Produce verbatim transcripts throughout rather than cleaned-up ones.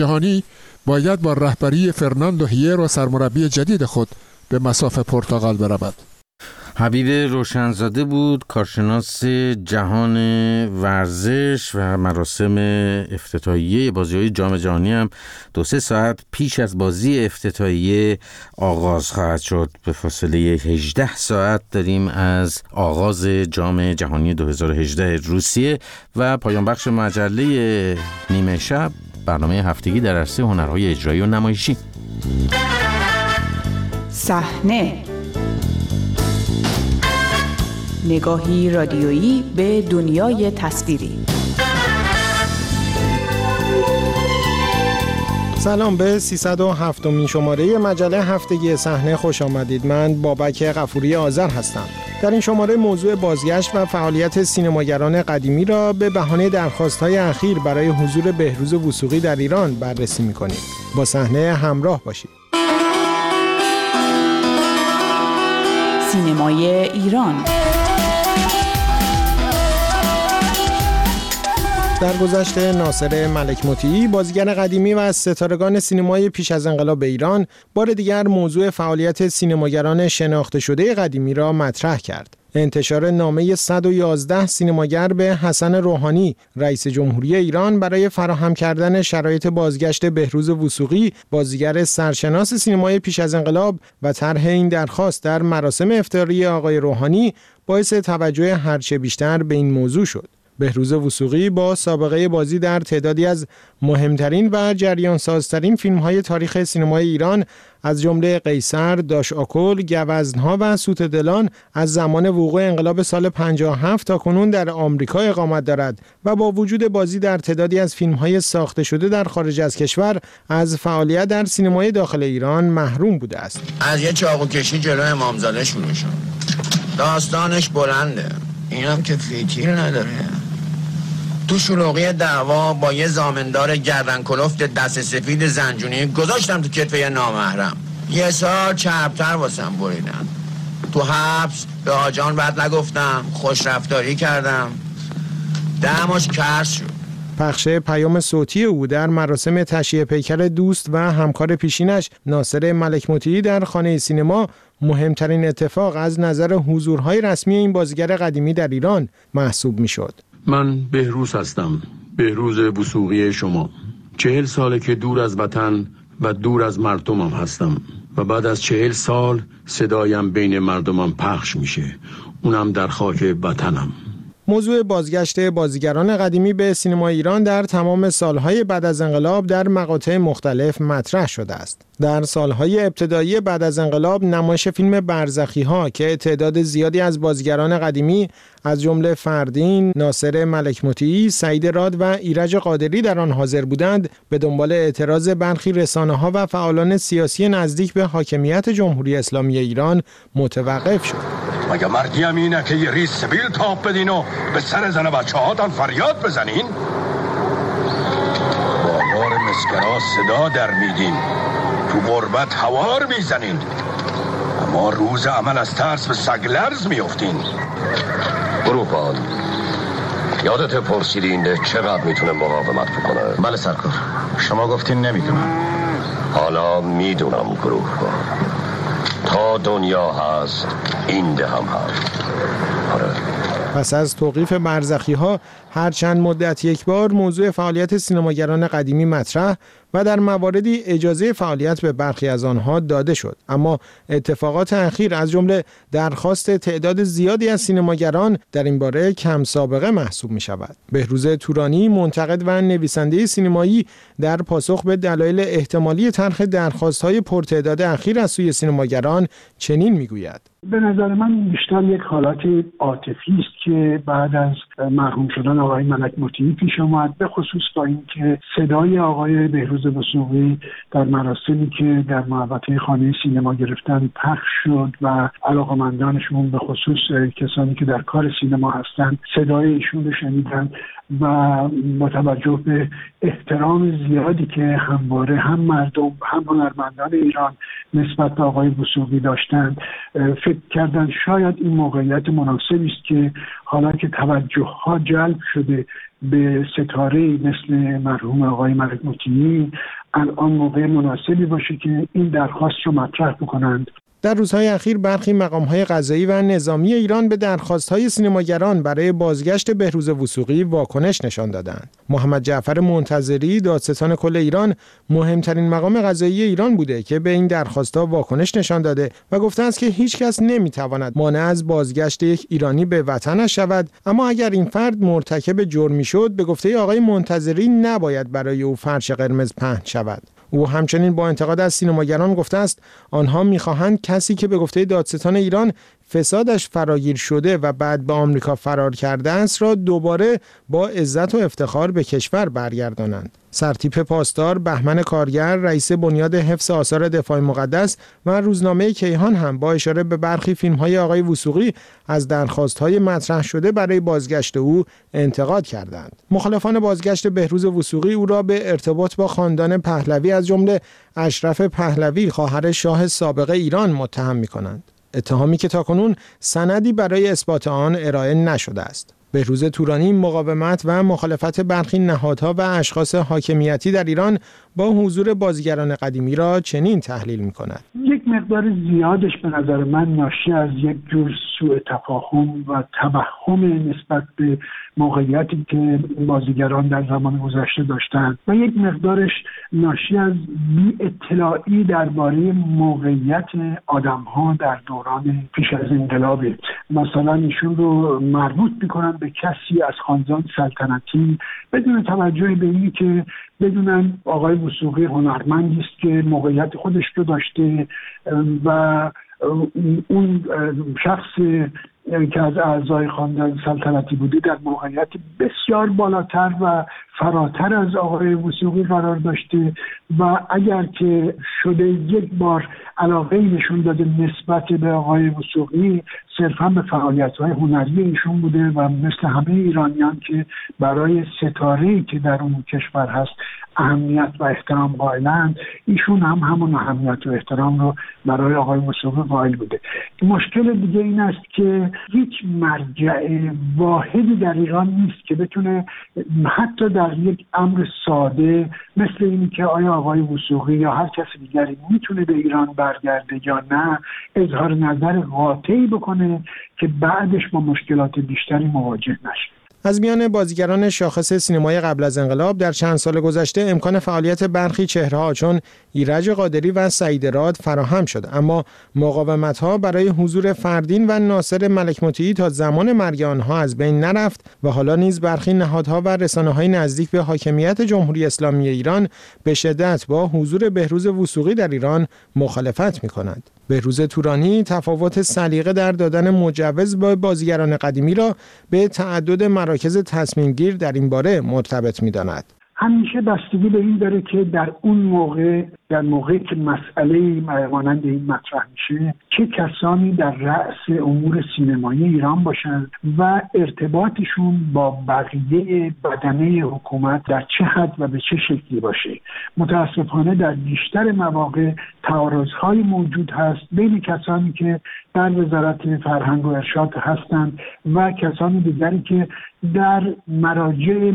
جهانی باید با رهبری فرناندو هیرو سرمربی جدید خود به مصاف پرتغال برود. حبیب روشنزاده بود، کارشناس جهان ورزش و مراسم افتتاحیه بازی‌های جام جهانی هم دو سه ساعت پیش از بازی افتتاحیه آغاز خواهد شد. به فاصله هجده ساعت داریم از آغاز جام جهانی دو هزار و هجده روسیه و پایان بخش مجله نیمه شب، برنامه هفتگی در عرصه هنرهای اجرایی و نمایشی. صحنه، نگاهی رادیویی به دنیای تصویری. سلام، به سیصد و هفتمین شماره مجله هفتگی صحنه خوش آمدید. من بابک غفوری آذر هستم. در این شماره موضوع بازگشت و فعالیت سینماگران قدیمی را به بهانه درخواست‌های اخیر برای حضور بهروز وثوقی در ایران بررسی می‌کنیم. با صحنه همراه باشید. سینمای ایران. در گذشته ناصر ملک مطیعی، بازیگر قدیمی و از ستارگان سینمای پیش از انقلاب ایران، بار دیگر موضوع فعالیت سینماگران شناخته شده قدیمی را مطرح کرد. انتشار نامه صد و یازده سینماگر به حسن روحانی، رئیس جمهوری ایران، برای فراهم کردن شرایط بازگشت بهروز وثوقی، بازیگر سرشناس سینمای پیش از انقلاب، و طرح این درخواست در مراسم افطاری آقای روحانی باعث توجه هرچه بیشتر به این موضوع شد. بهروز وثوقی با سابقه بازی در تعدادی از مهمترین و جریان سازترین فیلم‌های تاریخ سینمای ایران از جمله قیصر، داش آکل، گوزن‌ها و سوت دلان از زمان وقوع انقلاب سال پنجاه و هفت تا کنون در آمریکا اقامت دارد و با وجود بازی در تعدادی از فیلم‌های ساخته شده در خارج از کشور از فعالیت در سینمای داخل ایران محروم بوده است. از یه چاقوکشی جلوی امامزاده شروع شد. داستانش بلنده. اینم که فیتیل نداره. تو شلوغی دعوا با یه زامندار گردن کلفت دست سفید زنجونی گذاشتم تو کتف یه نامحرم. یه سال چربتر واسم بریدن. تو حبس به آجان بد نگفتم، خوش رفتاری کردم، دمش کرد شد. پخش پیام صوتی او در مراسم تشییع پیکر دوست و همکار پیشینش ناصر ملک مطیعی در خانه سینما مهمترین اتفاق از نظر حضورهای رسمی این بازیگر قدیمی در ایران محسوب می‌شد. من بهروز هستم، بهروز وثوقی شما. چهل ساله که دور از وطن و دور از مردمم هستم و بعد از چهل سال صدایم بین مردمم پخش میشه، اونم در خاک وطنم. موضوع بازگشت بازیگران قدیمی به سینما ایران در تمام سالهای بعد از انقلاب در مقاطع مختلف مطرح شده است. در سالهای ابتدایی بعد از انقلاب نمایش فیلم برزخی‌ها که تعداد زیادی از بازیگران قدیمی از جمله فردین، ناصر ملک مطیعی، سعید راد و ایرج قادری در آن حاضر بودند، به دنبال اعتراض برخی رسانه‌ها و فعالان سیاسی نزدیک به حاکمیت جمهوری اسلامی ایران متوقف شد. مگه مردی هم اینه که یه ریز سبیل تاپ بدین و به سر زن بچه هاتان فریاد بزنین؟ با بار مسکرها صدا در میدین، تو غربت هوار میزنین، اما روز عمل از ترس به سگلرز میافتین. بروپان، یادت پرسیدی این ده چقدر میتونه مقاومت بکنه؟ بله سرکار، شما گفتین نمیدونم. حالا میدونم گروهبان، تا دنیا هست این ده هم هست. آره. پس از توقیف برزخی‌ها هر چند مدت یک بار موضوع فعالیت سینماگران قدیمی مطرح و در مواردی اجازه فعالیت به برخی از آنها داده شد، اما اتفاقات اخیر از جمله درخواست تعداد زیادی از سینماگران در این باره کم سابقه محسوب می شود. بهروز تورانی، منتقد و نویسنده سینمایی، در پاسخ به دلایل احتمالی طرح درخواست‌های پرتعداد اخیر از سوی سینماگران چنین می‌گوید: به نظر من بیشتر یک حالت عاطفی است که بعد از مرحوم شدن آقای ملک مطیعی پیش آمد، به خصوص با اینکه صدای آقای بهروز وثوقی در مراسمی که در محوطه خانه سینما گرفتن پخش شد و علاقمندانشون به خصوص کسانی که در کار سینما هستند صدای ایشون رو شنیدن و با توجه به احترام زیادی که همواره هم مردم هم هنرمندان ایران نسبت به آقای وثوقی داشتند، فکر کردن شاید این موقعیت مناسبی است که حالا که توجه ها جلب شده به ستاره مثل مرحوم آقای ملک مطیعی الان موقع مناسبی باشه که این درخواست رو مطرح بکنند. در روزهای اخیر برخی مقام‌های قضایی و نظامی ایران به درخواست‌های سینماگران برای بازگشت بهروز وثوقی واکنش نشان دادند. محمد جعفر منتظری، دادستان کل ایران، مهمترین مقام قضایی ایران بوده که به این درخواست‌ها واکنش نشان داده و گفته است که هیچ کس نمی‌تواند مانع از بازگشت یک ایرانی به وطنش شود، اما اگر این فرد مرتکب جرمی شد، به گفته آقای منتظری نباید برای او فرش قرمز پهن شود. او همچنین با انتقاد از سینماگران گفته است آنها می‌خواهند کسی که به گفته دادستان ایران فسادش فراگیر شده و بعد به آمریکا فرار کرده است را دوباره با عزت و افتخار به کشور برگردانند. سرتیپ پاسدار بهمن کارگر، رئیس بنیاد حفظ آثار دفاع مقدس و روزنامه کیهان هم با اشاره به برخی فیلم‌های آقای وثوقی از درخواست‌های مطرح شده برای بازگشت او انتقاد کردند. مخالفان بازگشت بهروز وثوقی او را به ارتباط با خاندان پهلوی از جمله اشرف پهلوی خواهر شاه سابق ایران متهم می‌کنند. اتهامی که تاکنون سندی برای اثبات آن ارائه نشده است. بهروز تورانی مقاومت و مخالفت برخی نهادها و اشخاص حاکمیتی در ایران با حضور بازیگران قدیمی را چنین تحلیل می‌کند. یک مقدار زیادش به نظر من ناشی از یک جور سوء تفاهم و توهم نسبت به موقعیتی که بازیگران در زمان گذشته داشتند و یک مقدارش ناشی از بی اطلاعی درباره موقعیت آدم‌ها در دوران پیش از انقلاب. مثلا ایشون رو مربوط می‌کنن به کسی از خاندان سلطنتی بدون توجه به اینی که بدونن آقای وثوقی هنرمندی است که موقعیت خودش رو داشته و اون شخص که از اعضای خاندان سلطنتی بوده در موقعیت بسیار بالاتر و فراتر از آقای وثوقی قرار داشته و اگر که شده یک بار علاقه نشون داده نسبت به آقای وثوقی صرفا به فعالیت‌های هنری ایشون بوده و مثل همه ایرانیان که برای ستاره‌ای که در اون کشور هست اهمیت و احترام قائلند، ایشون هم همون اهمیت و احترام رو برای آقای وثوقی قائل بوده. مشکل دیگه این است که هیچ مرجع واحدی در ایران نیست که بتونه حتی در یک امر ساده مثل اینی که آیا آقای وثوقی یا هر کس دیگری میتونه به ایران برگرده یا نه اظهار نظر قاطعی بکنه که بعدش با مشکلات بیشتری مواجه نشه. از میان بازیگران شاخص سینمای قبل از انقلاب در چند سال گذشته امکان فعالیت برخی چهره‌ها چون ایرج قادری و سعید راد فراهم شد، اما مقاومت‌ها برای حضور فردین و ناصر ملک مطیعی تا زمان مرگ آنها از بین نرفت و حالا نیز برخی نهادها و رسانه‌های نزدیک به حاکمیت جمهوری اسلامی ایران به شدت با حضور بهروز وثوقی در ایران مخالفت می‌کنند. بهروز تورانی تفاوت سلیقه در دادن مجوز با بازیگران قدیمی را به تعدد مراکز تصمیم گیر در این باره مرتبط می‌داند. همیشه بستگی به این داره که در اون موقع در موقعی که مسئله مانند این مطرح میشه چه کسانی در رأس امور سینمایی ایران باشند و ارتباطشون با بقیه بدنه حکومت در چه حد و به چه شکلی باشه. متاسفانه در بیشتر مواقع تعارض‌های موجود هست بین کسانی که در وزارت فرهنگ و ارشاد هستند و کسانی دیگری که در مراجع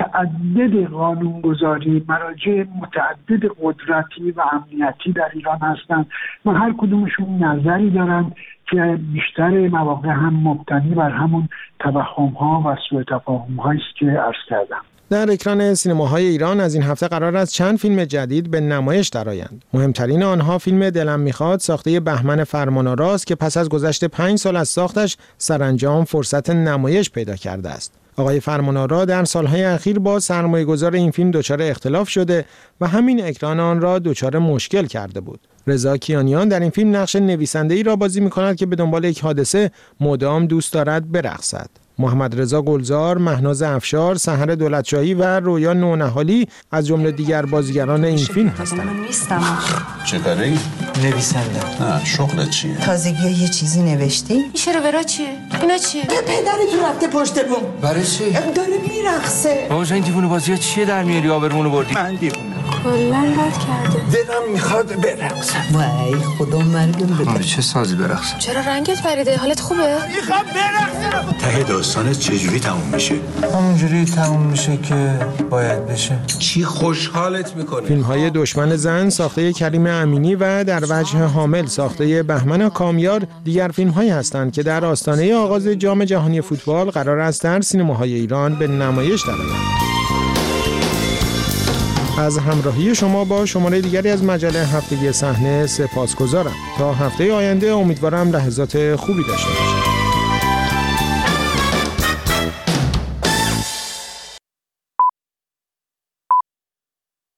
متعدد قانونگذاری، مراجع متعدد قدرتی و امنیتی در ایران هستند و هر کدومشون نظری دارند که بیشتر مواقع هم مبتنی بر همون توهم‌ها و سوء تفاهم‌هایی است که عرض کردم. در اکران سینماهای ایران از این هفته قرار است چند فیلم جدید به نمایش درآیند. مهمترین آنها فیلم دلم میخواد ساخته بهمن فرمان‌آرا است که پس از گذشت پنج سال از ساختش سرانجام فرصت نمایش پیدا کرده است. آقای فرمان‌آرا در سالهای اخیر با سرمایه‌گذار این فیلم دچار اختلاف شده و همین اکران آن را دچار مشکل کرده بود. رضا کیانیان در این فیلم نقش نویسنده‌ای را بازی می‌کند که به دنبال یک حادثه مدام دوست دارد برقصد. محمد رضا گلزار، مهناز افشار، سحر دولتشاهی و رویا نونهالی از جمله دیگر بازیگران این فیلم هستند. من نیستم. چه کاری؟ نویسنده. نه، شغلت چیه؟ تازگی یه چیزی نوشتی؟ این شروورا چیه؟ اینا چیه؟ پدرتون رفته پشت بوم. برای چی؟ داره میرقصه. بابا این دیوونه بازی‌ها چیه در میاری آبرمونو بردی؟ من دیوونه. کلن بد کرده. دلم میخواد برقصم. وای خدا مرگم بده. چه سازی برقصم؟ چرا رنگت پریده؟ حالت خوبه؟ میخوام برقصم. ته داستانت چجوری تموم میشه؟ همونجوری تموم میشه که باید بشه. چی خوشحالت میکنه؟ فیلم‌های دشمن زن ساخته کریم امینی و در وجه حامل ساخته بهمن کامیار دیگر فیلم‌هایی هستند که در آستانه آغاز جام جهانی فوتبال قرار است در سینماهای ایران به نمایش درآیند. از همراهی شما با شماره دیگری از مجله هفتگی صحنه سپاسگزارم. تا هفته آینده امیدوارم لحظات خوبی داشته باشید.